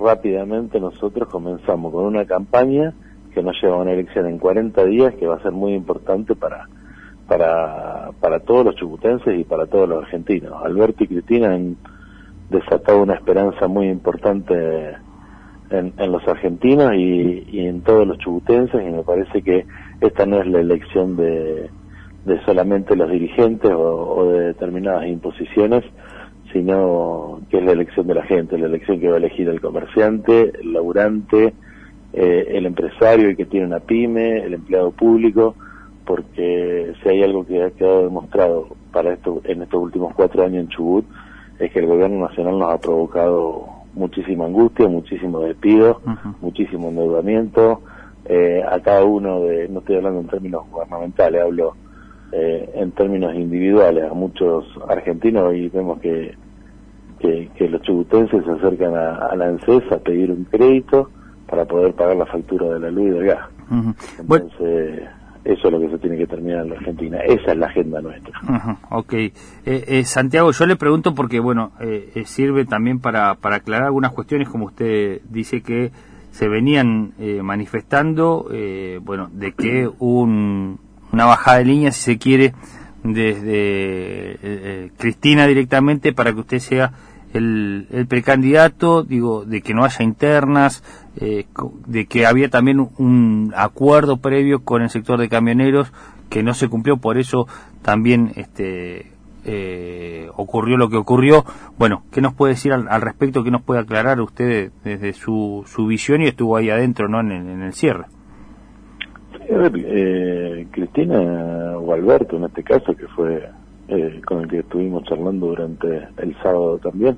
rápidamente nosotros comenzamos con una campaña que nos lleva a una elección en 40 días que va a ser muy importante para todos los chubutenses y para todos los argentinos. Alberto y Cristina han desatado una esperanza muy importante en los argentinos y en todos los chubutenses, y me parece que esta no es la elección de solamente los dirigentes o de determinadas imposiciones, sino que es la elección de la gente, la elección que va a elegir el comerciante, el laburante, el empresario, el que tiene una pyme, el empleado público, porque si hay algo que ha quedado demostrado en estos últimos 4 años en Chubut, es que el gobierno nacional nos ha provocado muchísima angustia, muchísimo despido, muchísimo endeudamiento, a cada uno no estoy hablando en términos gubernamentales, hablo en términos individuales. A muchos argentinos hoy vemos que los chubutenses se acercan a la ANSES a pedir un crédito para poder pagar la factura de la luz y del gas. Entonces, eso es lo que se tiene que terminar en la Argentina. Esa es la agenda nuestra. Okay. Santiago, yo le pregunto porque, bueno, sirve también para aclarar algunas cuestiones, como usted dice que se venían manifestando, bueno, de que una bajada de línea, si se quiere, desde Cristina directamente para que usted sea el precandidato, digo, de que no haya internas, de que había también un acuerdo previo con el sector de camioneros que no se cumplió, por eso también ocurrió lo que ocurrió. Bueno, ¿qué nos puede decir al respecto? ¿Qué nos puede aclarar usted desde su visión? Y estuvo ahí adentro, ¿no?, en el cierre. A ver, Cristina o Alberto en este caso, que fue con el que estuvimos charlando durante el sábado también,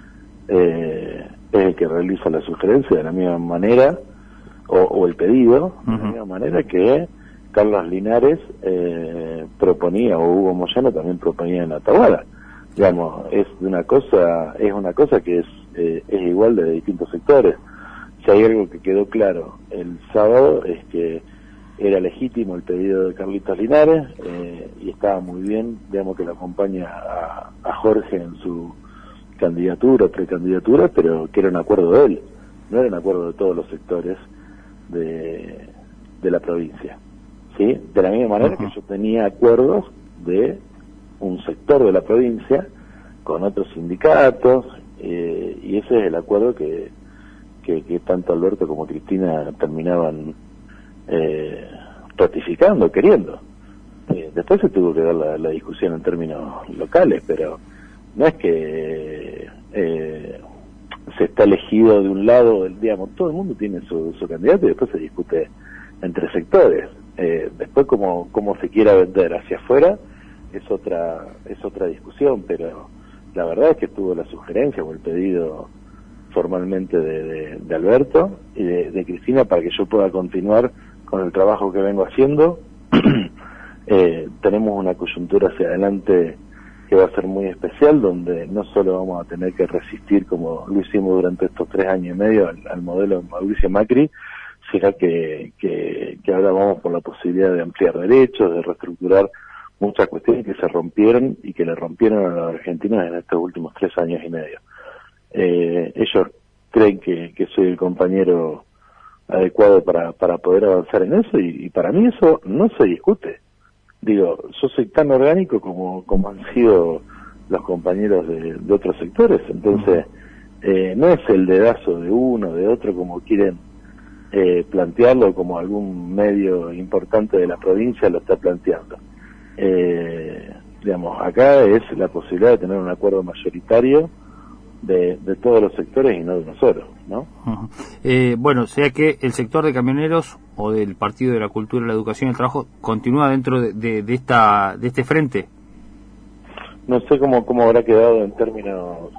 es el que realiza la sugerencia de la misma manera, o el pedido, de la misma manera que Carlos Linares proponía, o Hugo Moyano también proponía en Atahualpa. Digamos, es una cosa que es igual de distintos sectores. Si hay algo que quedó claro el sábado es que era legítimo el pedido de Carlitos Linares, y estaba muy bien, digamos, que lo acompaña a Jorge en su candidatura, precandidatura, pero que era un acuerdo de él, no era un acuerdo de todos los sectores de la provincia, ¿sí? De la misma manera que yo tenía acuerdos de un sector de la provincia con otros sindicatos, y ese es el acuerdo que tanto Alberto como Cristina terminaban ratificando, queriendo. Después se tuvo que dar la discusión en términos locales, pero no es que se está elegido de un lado, digamos, todo el mundo tiene su candidato y después se discute entre sectores. Después cómo se quiera vender hacia afuera es otra discusión, pero la verdad es que tuvo la sugerencia o el pedido formalmente de Alberto y de Cristina para que yo pueda continuar con el trabajo que vengo haciendo. Tenemos una coyuntura hacia adelante que va a ser muy especial, donde no solo vamos a tener que resistir como lo hicimos durante estos 3 años y medio al modelo de Mauricio Macri, sino que ahora vamos por la posibilidad de ampliar derechos, de reestructurar muchas cuestiones que se rompieron y que le rompieron a los argentinos en estos últimos 3 años y medio. Ellos creen que soy el compañero adecuado para poder avanzar en eso, y para mí eso no se discute. Digo, yo soy tan orgánico como han sido los compañeros de otros sectores, entonces no es el dedazo de uno, de otro, como quieren plantearlo, como algún medio importante de la provincia lo está planteando. Digamos, acá es la posibilidad de tener un acuerdo mayoritario de todos los sectores y no de uno solo, ¿no? Bueno, sea que el sector de camioneros o del Partido de la Cultura, la Educación y el Trabajo continúa dentro de este frente. No sé cómo habrá quedado en términos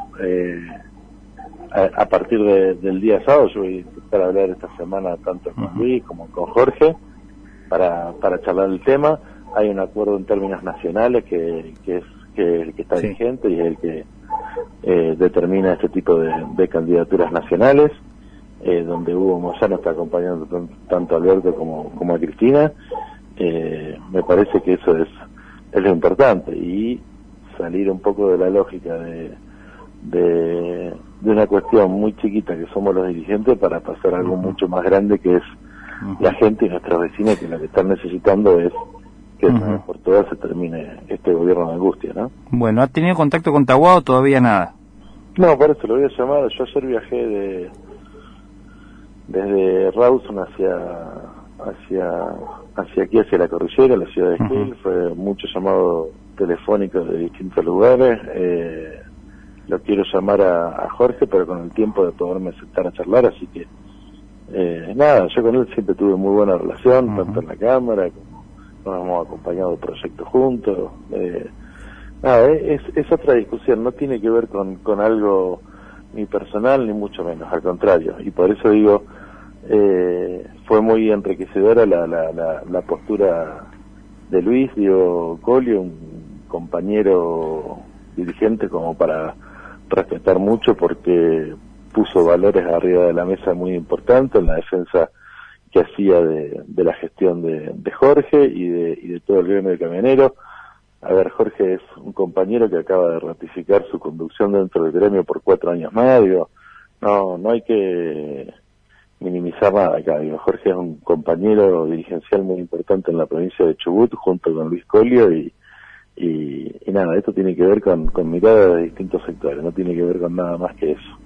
a partir del día sábado. Yo voy a intentar hablar esta semana tanto con Luis como con Jorge para charlar el tema. Hay un acuerdo en términos nacionales que es el que está vigente y es el que determina este tipo de candidaturas nacionales, donde Hugo Moyano está acompañando tanto a Alberto como a Cristina. Me parece que eso es lo importante, y salir un poco de la lógica de de una cuestión muy chiquita que somos los dirigentes para pasar a algo mucho más grande que es la gente y nuestros vecinos, que lo que están necesitando es que una vez por todas se termine este gobierno de angustia, ¿no? Bueno, ¿ha tenido contacto con Tahuá o todavía nada? No, por eso lo voy a llamar. Yo ayer viajé desde Rawson hacia aquí, hacia la cordillera, la ciudad de Esquel. Fue mucho llamado telefónico de distintos lugares. Lo quiero llamar a Jorge, pero con el tiempo de poderme sentar a charlar, así que nada, yo con él siempre tuve muy buena relación, tanto en la Cámara como nos hemos acompañado proyectos juntos. Nada, es otra discusión, no tiene que ver con algo ni personal ni mucho menos, al contrario, y por eso digo, fue muy enriquecedora la postura de Luis Diego Collio, un compañero dirigente como para respetar mucho, porque puso valores arriba de la mesa muy importantes en la defensa que hacía de la gestión de Jorge y de todo el gremio de camioneros. A ver, Jorge es un compañero que acaba de ratificar su conducción dentro del gremio por 4 años más, digo, no hay que minimizar nada acá, digo, Jorge es un compañero dirigencial muy importante en la provincia de Chubut, junto con Luis Collio, y nada, esto tiene que ver con miradas de distintos sectores, no tiene que ver con nada más que eso.